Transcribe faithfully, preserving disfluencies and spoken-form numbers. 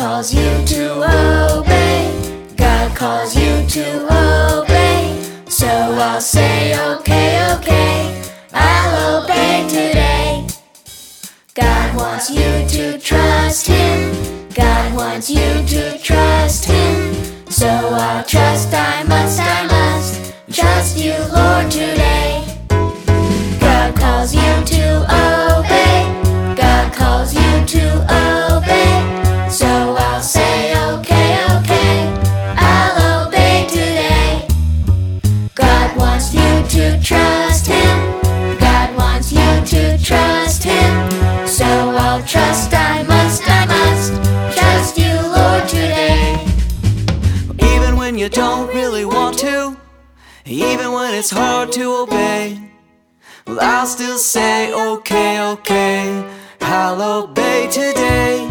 calls you to obey. God calls you to obey. So I'll say okay, okay, I'll obey today. God wants you to trust Him. God wants you to trust Him. So I'll trust, I must, I must trust you, Lord, today. God calls you to obey. God calls you to obey. So I'll say okay, okay, I'll obey today. God wants you to trust Him. God wants you to trust Him. So I'll trust, I must, I must trust you, Lord, today. Even when you don't really want to, even when it's hard to obey, well, I'll still say okay, okay, I'll obey today.